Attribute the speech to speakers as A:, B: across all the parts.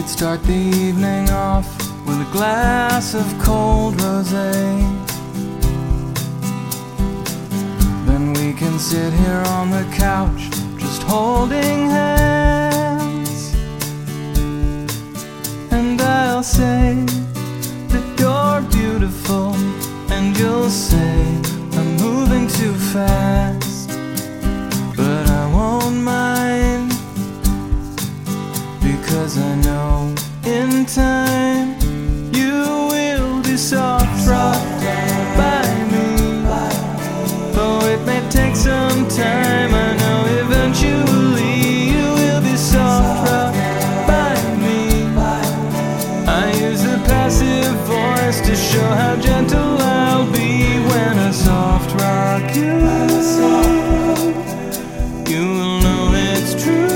A: Start the evening off with a glass of cold rosé. Then we can sit here on the couch, just holding hands. And I'll say that you're beautiful, and you'll say I'm moving too fast. But I won't mind, because I know in time you will be soft rocked by me. Though it may take some time, I know eventually you will be soft rocked by me. I use the passive voice to show how gentle I'll be when I soft rock you. You will know it's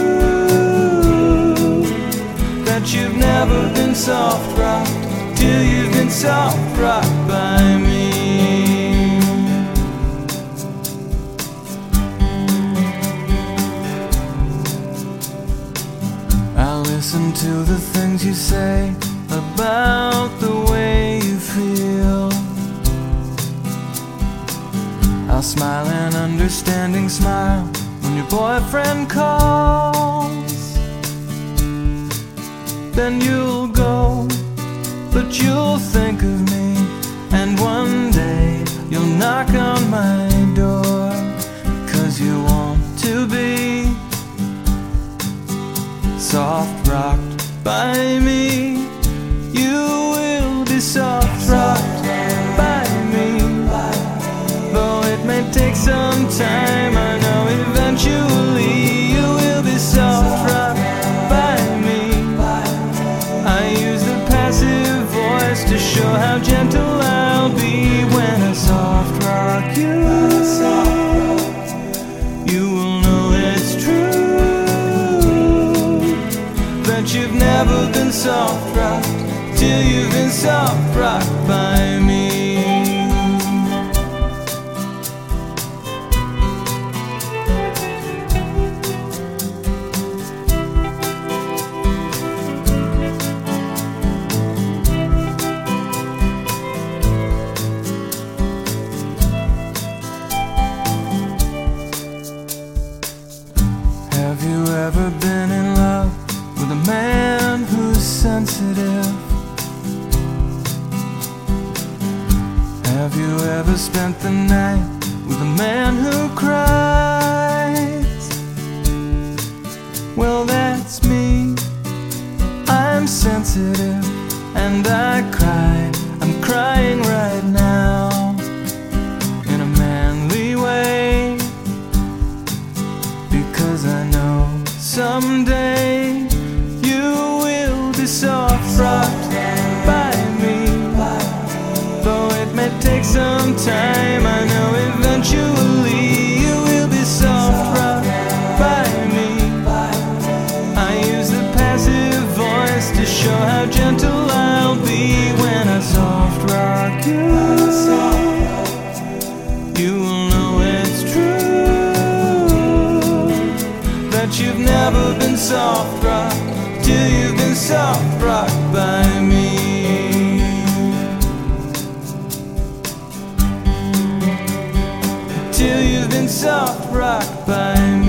A: true that you've never been soft rocked till you've been soft rocked by me. I'll listen to the things you say about the way you feel. I'll smile an understanding smile when your boyfriend calls. Then you'll go, but you'll think of me, and one day you'll knock on my door, 'cause you want to be soft rocked by me. You will be soft rocked by me. Though it may take some time, I know eventually you will be soft rocked by me. I use the passive voice to show how gentle I'll be when I soft rock you. You will know it's true that you've never been soft rocked till you've been soft rocked by me. Have you ever been in love with a man who's sensitive? Have you ever spent the night with a man who cries? Well, that's me. I'm sensitive and I cry. I'm crying right now in a manly way, because I know someday you will be soft rocked by me. Though it may take some time, I know eventually you will be soft rocked by me. I use the passive voice to show how gentle I'll be when I soft rock you. You will know it's true that you've never been soft rocked till you've been soft rocked by me. Till you've been soft rocked by me.